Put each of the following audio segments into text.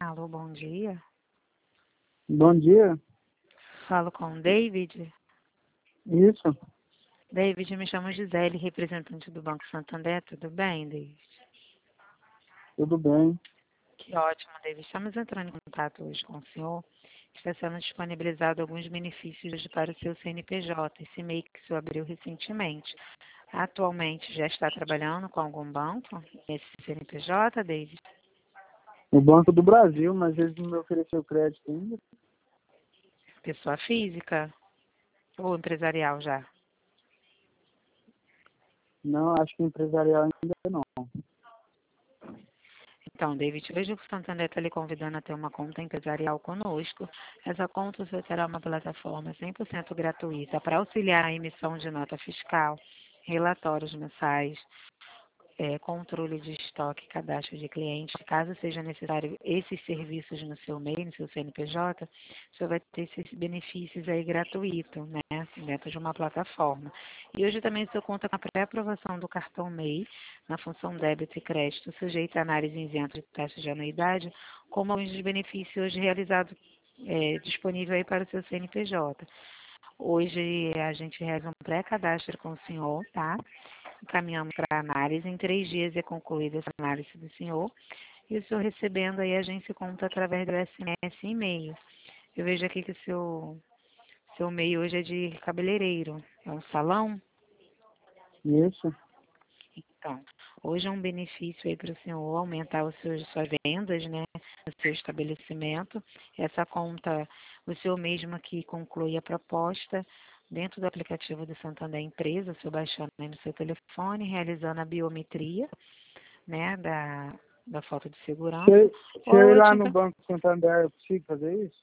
Alô, bom dia. Bom dia. Falo com o David. Isso, David, me chamo Gisele, representante do Banco Santander. Tudo bem, David? tudo bem. Que ótimo, David. Estamos entrando em contato hoje com o senhor. Está sendo disponibilizado alguns benefícios hoje para o seu CNPJ. Esse MEI que o senhor abriu recentemente. Atualmente já está trabalhando com algum banco nesse CNPJ, David? O Banco do Brasil, mas eles não me ofereceram crédito ainda. Pessoa física ou empresarial já? Não, acho que empresarial ainda não. Então, David, veja que o Santander está lhe convidando a ter uma conta empresarial conosco. Essa conta você terá uma plataforma 100% gratuita para auxiliar a emissão de nota fiscal, relatórios mensais, controle de estoque, cadastro de cliente. Caso seja necessário esses serviços no seu MEI, no seu CNPJ, você vai ter esses benefícios aí gratuito, né, dentro de uma plataforma. E hoje também o senhor conta com a pré-aprovação do cartão MEI na função débito e crédito, sujeito a análise isenta de taxa de anuidade, como alguns dos benefícios hoje realizados disponível aí para o seu CNPJ. Hoje a gente realiza um pré-cadastro com o senhor, tá? Encaminhamos para análise. Em 3 dias é concluída essa análise do senhor. E o senhor recebendo aí, a gente conta através do SMS e e-mail. Eu vejo aqui que o seu e-mail hoje é de cabeleireiro. É um salão? Isso, Então, hoje é um benefício aí para o senhor aumentar suas vendas, né, no seu estabelecimento. Essa conta, o senhor mesmo aqui conclui a proposta dentro do aplicativo do Santander Empresa, o senhor baixando aí no seu telefone, realizando a biometria, né, da foto de segurança. se eu ir lá no Hoje, Banco Santander, eu consigo fazer isso?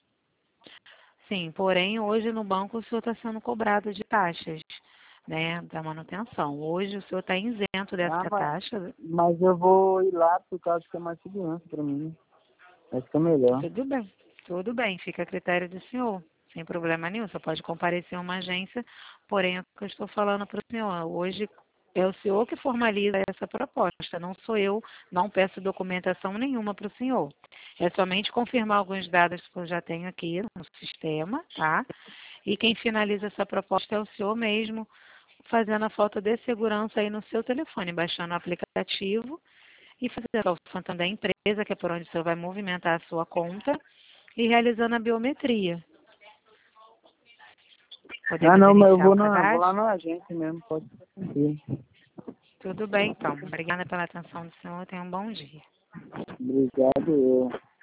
sim, porém, hoje no banco o senhor está sendo cobrado de taxas, né, da manutenção. Hoje o senhor está isento Ah, dessa taxa. mas eu vou ir lá por causa que é mais segurança para mim. Vai ficar melhor. Tudo bem, fica a critério do senhor, sem problema nenhum. Você pode comparecer a uma agência, porém, é o que eu estou falando para o senhor. Hoje é o senhor que formaliza essa proposta, não sou eu, não peço documentação nenhuma para o senhor. É somente confirmar alguns dados que eu já tenho aqui no sistema, tá? E quem finaliza essa proposta é o senhor mesmo, fazendo a foto de segurança aí no seu telefone, baixando o aplicativo e fazendo o Santander Empresa, que é por onde o senhor vai movimentar a sua conta, e realizando a biometria. Ah, Podemos não, mas eu iniciar o vou lá cadastro? na agência mesmo, pode ficar tranquilo. Tudo bem, então. Obrigada pela atenção do senhor. Tenha um bom dia. Obrigado.